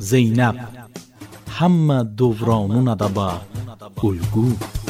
Zeynep hamma dovronuna da ba ulgu.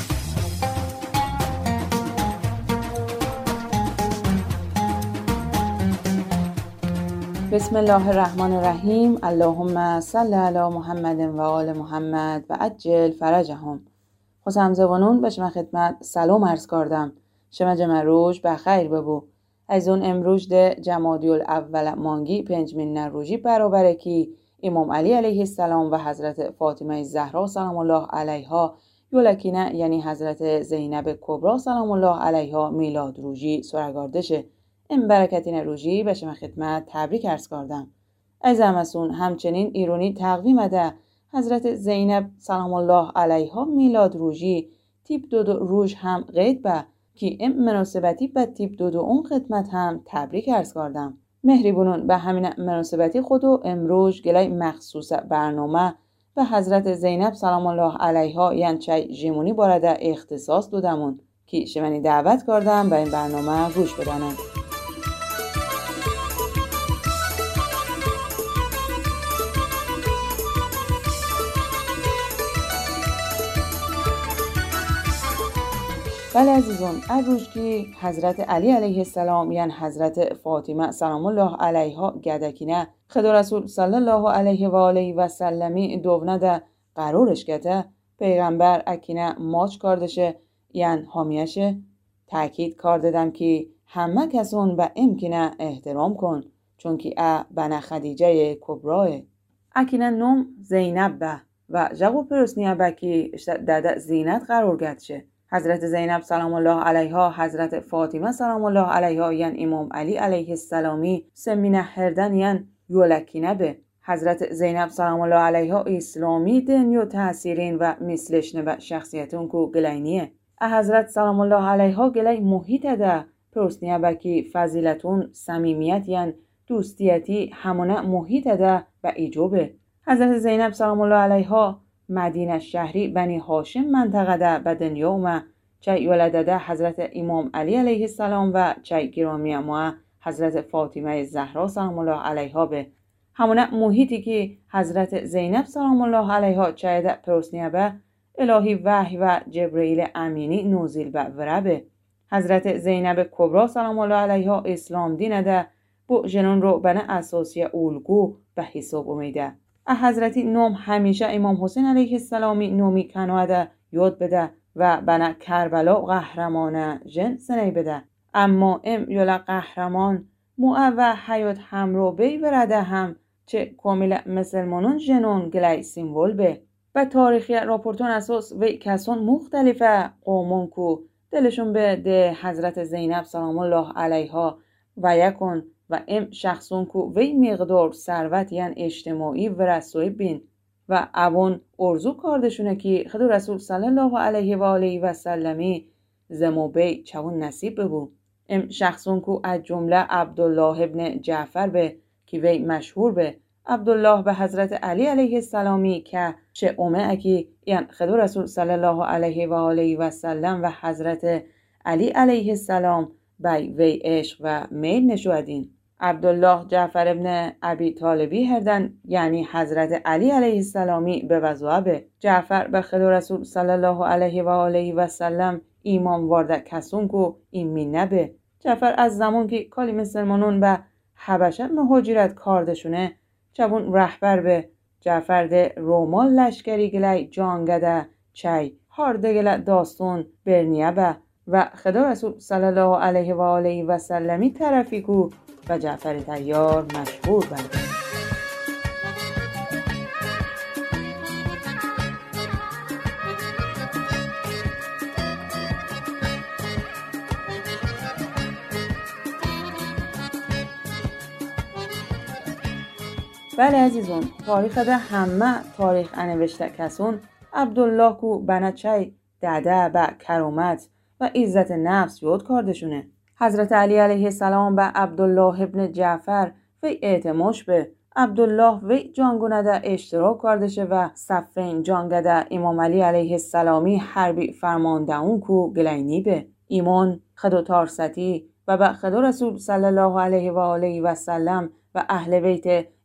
بسم الله الرحمن الرحیم. اللهم صل علی محمد و آل محمد و عجل فرجهم. خسم زبانون بشم خدمت سلام عرض کردم. شما جمع روش بخیر ببو. از اون امروز ده جمادی الاول مانگی 5 روزی برابره کی امام علی علیه السلام و حضرت فاطمه زهرا سلام الله علیها یولکینه یعنی حضرت زینب کبرا سلام الله علیها میلاد روزی سرگاردشه. این برکتین روزی به شما خدمت تبریک عرض کردم. از همسون همچنین ایرونی تقویم ده حضرت زینب سلام الله علیها میلاد روزی تیپ دو روز هم قید به که این مناسبتی به تیپ دو اون خدمت هم تبریک عرض کردم. مهربونون به همین مناسبتی خودو امروز گلای مخصوص برنامه به حضرت زینب سلام الله علیها یعنی چای جیمونی بارده اختصاص دادمون که شمانی دعوت کردم به این برنامه گوش بدنم. بله عزیزان، روز که حضرت علی علیه السلام یعنی حضرت فاطمه سلام الله علیها گدکینه خدا رسول صلی الله علیه و آله و سلمی دوونه ده قرارش کده پیغمبر اکینه ماچ کردشه یعنی حامیشه تاکید کردم که همه کسون به امکنه احترام کن چون که بنا خدیجه کبراه اکینه نوم زینب به و جغو پرسنیه به که داده زینت قرار گدشه. حضرت زینب سلام الله علیها حضرت فاطمه سلام الله علیها یعنی امام علی علیه السلامی سمینه هردن یعنی یولکینه به حضرت زینب سلام الله علیها اسلامی دنیو تأثیرین و مثلشنه و شخصیتون کو گلینیه. حضرت سلام الله علیها گلی محیط ده پرسنیه بکی فضیلتون صمیمیت یعنی دوستیتی همونه محیط ده و ایجوبه. حضرت زینب سلام الله علیها مدینه شهری بنی هاشم منطقه ده به دنیا اومه چای ولده ده حضرت امام علی علیه السلام و چای گرامی ما حضرت فاطمه زهرا سلام الله علیها به همونه محیطی که حضرت زینب سلام الله علیها چای ده پرسنیه به الهی وحی و جبرئیل امینی نوزیل به وربه. حضرت زینب کبرا سلام الله علیها اسلام دینه ده بو جنون رو بنا اساسی اولگو به حساب امیده. حضرتی نوم همیشه امام حسین علیه السلامی نومی کنواده یاد بده و بنا کربلا قهرمان جن سنی بده. اما یولا قهرمان و حیات همرو بی برده هم چه کامل مسلمانون جنون گلی سیمبول به. و تاریخی راپورتون اساس و کسان مختلفه قومون کو دلشون به ده حضرت زینب سلام الله علیها و یکون و شخصون کو وی مقدار ثروت یعنی اجتماعی و رسوی بین و اوان ارزو کاردشونه که خدا رسول صلی الله علیه و آله و سلمی زموبی چون نصیب ببو. شخصون کو از جمله عبدالله ابن جعفر به که وی مشهور به عبدالله به حضرت علی علیه السلامی که چه اومه اکی یعنی خدا رسول صلی الله علیه و آله و سلم و حضرت علی علیه السلام بی وی عشق و میل نشودین. عبدالله جعفر ابن ابی طالبی هردن یعنی حضرت علی علیه السلامی به وضوابه. جعفر به خدا رسول صلی الله علیه و آله و سلم ایمان وارده کسون کو این نبه. جعفر از زمان که کالی مسلمانون به حبشه مهاجرت کاردشونه چبون رهبر به جعفر ده رومال لشکری گلی جانگده چای هارده گله داستون برنیه به و خدا رسول صلی الله علیه و آله و سلمی طرفی کو و جعفر طیار مشهور بنده. بله عزیزون، تاریخ ده همه تاریخ انوشته کسون عبدالله کو بنچای داده به کرامت و عزت نفس یاد کاردشونه. حضرت علی علیه السلام به عبدالله ابن جعفر وی اعتماش به عبدالله وی جانگونده اشتراک کردشه و صفین جانگده امام علی علیه السلامی حربی فرماندهون کو گلینی به ایمان خدا تارستی و به خدا رسول صلی الله علیه و آله و سلم و اهل بیت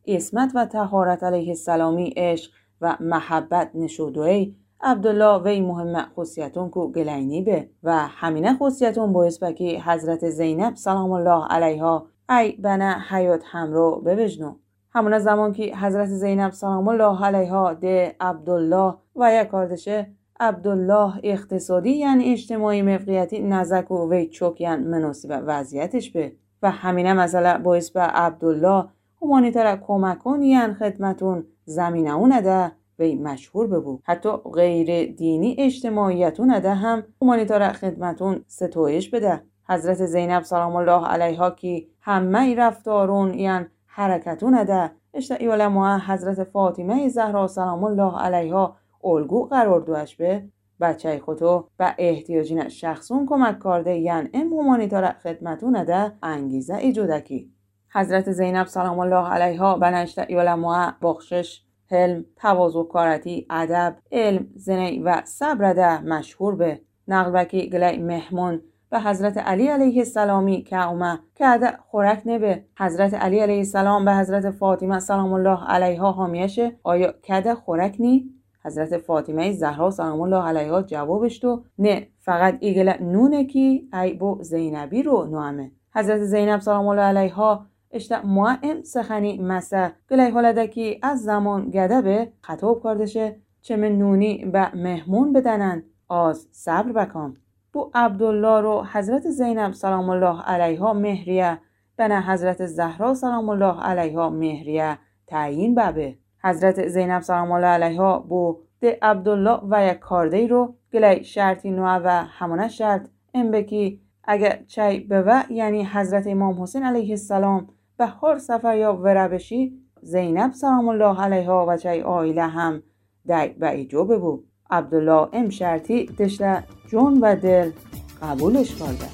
اسمت و طهارت علیه السلامی عشق و محبت نشودوی عبدالله وی مهم خصیتون کو گلینی به و همینه خصیتون باعث بکی حضرت زینب سلام الله علیها ای بنا حیات همرو ببجنو. همون زمان که حضرت زینب سلام الله علیها ده عبدالله و یک کاردشه عبدالله اقتصادی یعنی اجتماعی موقعیتی نزک و وی چوک یعنی مناسب وضعیتش به و همینه مثلا باعث به عبدالله همانیتر کمکون یعنی خدمتون زمینه اونه ده وی مشهور ببو. حتی غیر دینی اجتماعیتون ده هم همانیتر خدمتون ستایش بده. حضرت زینب سلام الله علیها که همه رفتارون یعنی حرکتون ده اشتایی علماء حضرت فاطمه زهرا سلام الله علیها الگو قرار دوش به بچه خودو و احتیاجین شخصون کمک کرده یعنی همانیتر خدمتون ده انگیزه ایجودکی. حضرت زینب سلام الله علیها بنشتایی علماء بخشش، حلم، تواضع کارتی، ادب، علم، زنی و صبر ده مشهور به. نقل بکی گلی مهمون و حضرت علی علیه السلامی که اومه که عده خورک نبه. حضرت علی علیه السلام به حضرت فاطمه سلام الله علیها حامیشه آیا که عده خورک نی؟ حضرت فاطمه زهرا سلام الله علیها جوابش تو نه فقط ایگل نونه کی ای بو زینبی رو نوامه. حضرت زینب سلام الله علیها اشتا معیم سخنی مسه گلی حالده کی از زمان گده به خطاب کردشه چه من نونی به مهمون بدنن آز صبر بکام. بو عبدالله رو حضرت زینب سلام الله علیها مهریه بنا حضرت زهرا سلام الله علیها مهریه تعیین ببه. حضرت زینب سلام الله علیها بو ده عبدالله و یک کارده رو گلی شرطی نوع و همانه شرط این بکی اگه چای بوه یعنی حضرت امام حسین علیه السلام به هر سفر یا وربشی زینب سلام الله علیها و چای آیله هم دی به ایجابه بو. عبدالله ام شرطی دشته جون و دل قبولش کرده.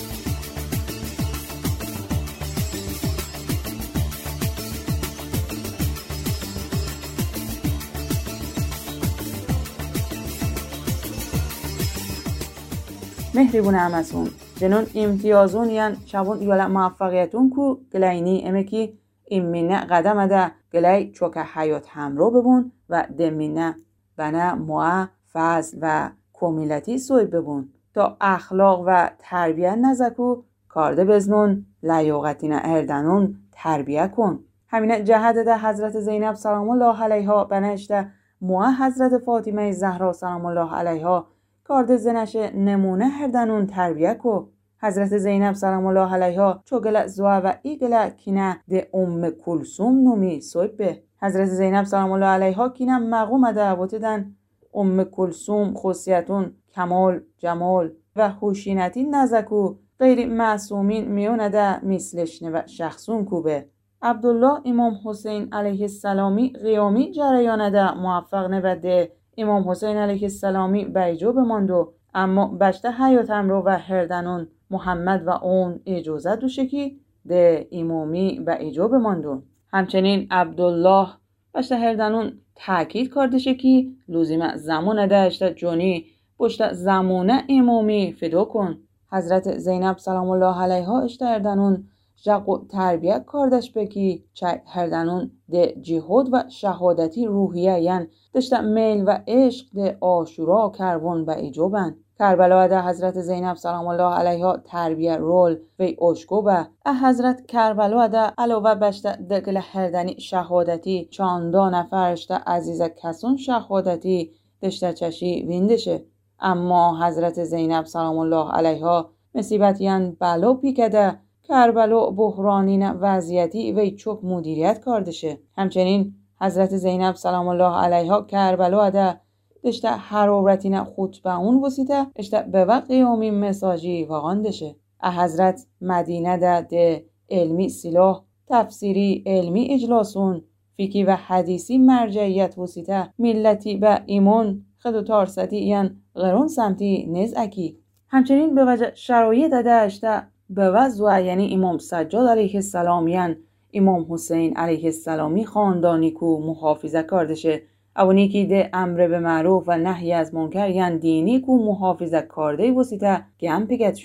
مهریبون همسون جنون امتیازون یعنی شبون یالا موفقیتون کو گلینی امکی ایمینه قدم ده گلی چوک حیات همرو ببون و دمینه بنا موه فضل و کمیلتی سوی ببون تا اخلاق و تربیه نزکو کارده بزنون لیاقتینه اردنون تربیه کن. همینه جهد ده حضرت زینب سلام الله علیها بنشته موه حضرت فاطمه زهرا سلام الله علیها کارده زنش نمونه هردنون تربیه کو. حضرت زینب سلام الله علیها چوگل زوا و ایگل کینه ده کلثوم نومی سویب به. حضرت زینب سلام الله علیها کینه مقوم ده بوتدن کلثوم خصیتون کمال جمال و خوشینتی نزکو غیر معصومین میونه ده مثلشنه و شخصون کوبه. عبدالله امام حسین علیه السلامی قیامی جریانه ده موفق نبده امام حسین علیه السلامی بیجو بماندو اما بشته حیاتم رو و هردنون محمد و اون اجازه دوشه کی ده امامی بیجو بماندو. همچنین عبدالله بشته هردنون تاکید کردشه کی لزوم زمان ده اشته جونی بشته زمانه امامی فدا کن. حضرت زینب سلام الله علیها اشته هردنون جق و تربیت کردش بکی چه هردنون ده جهاد و شهادتی روحیه یعنی دشته میل و عشق ده آشورا کربون به ایجابن. کربلا ده حضرت زینب سلام الله علیها تربیه رول و اشکو به حضرت کربلا ده علاوه بشته دقل هردنی شهادتی چاندا نفرشته عزیز کسون شهادتی دشته چشی ویندشه. اما حضرت زینب سلام الله علیها مصیبتیان بلا پیکده کربلا بحرانین وضعیتی و چوک مدیریت کردشه. همچنین حضرت زینب سلام الله علیها کربلا ده دشته حرارتین خطبه اون وسیته اشته به وقت قیامی مساجی واقعاندشه. حضرت مدینه ده علمی سلاح تفسیری علمی اجلاسون فیکی و حدیثی مرجعیت وسیته ملتی به ایمان خد و تارستی یعنی غرون سمتی نزعکی. همچنین به وجه شرایط ده اشته به وضع یعنی امام سجاد علیه السلام یعنی امام حسین علیه السلامی خاندانی کو محافظه کردشه اونی که ده امر به معروف و نهی از منکر یعنی دینی کو محافظه کرده وسیته گم پیگت شونه.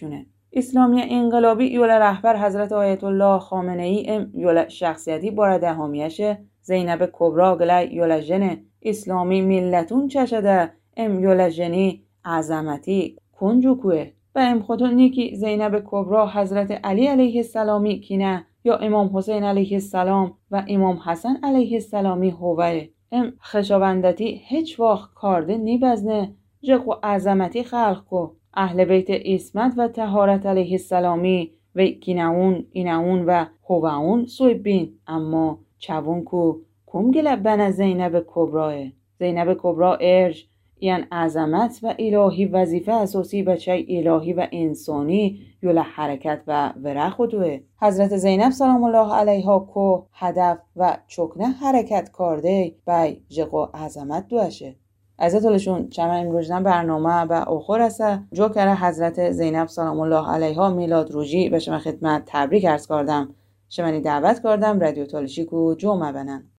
اسلامی انقلابی یول رهبر حضرت آیت الله خامنه ای ام یول شخصیتی بارده همیشه زینب کبرا گلی یول جن اسلامی ملتون چشده ام یول جنی عظمتی کنجوکوه و ام خودون نیکی زینب کبرا حضرت علی علیه السلامی کینه یا امام حسین علیه السلام و امام حسن علیه السلامی هوه ام خشابندتی هیچ وقت کارده نیبزنه جقو عظمتی خلق کو اهل بیت اسمت و طهارت علیه السلامی و کیناون ایناون و هوون سوی بین اما چوون کو کم گله بنا زینب کبراه زینب کبرا ارج یعنی عظمت و الهی وظیفه اساسی بچه الهی و انسانی یول حرکت و وره خودوه حضرت زینب سلام الله علیها کو هدف و چکنه حرکت کرده بای جقو عظمت دوشه عزتولشون چمن امروزن برنامه و آخر است جو کره حضرت زینب سلام الله علیها میلاد روزی به شما خدمت تبریک عرض کردم شمنی دعوت کردم رادیو تالشی کو جو مبنن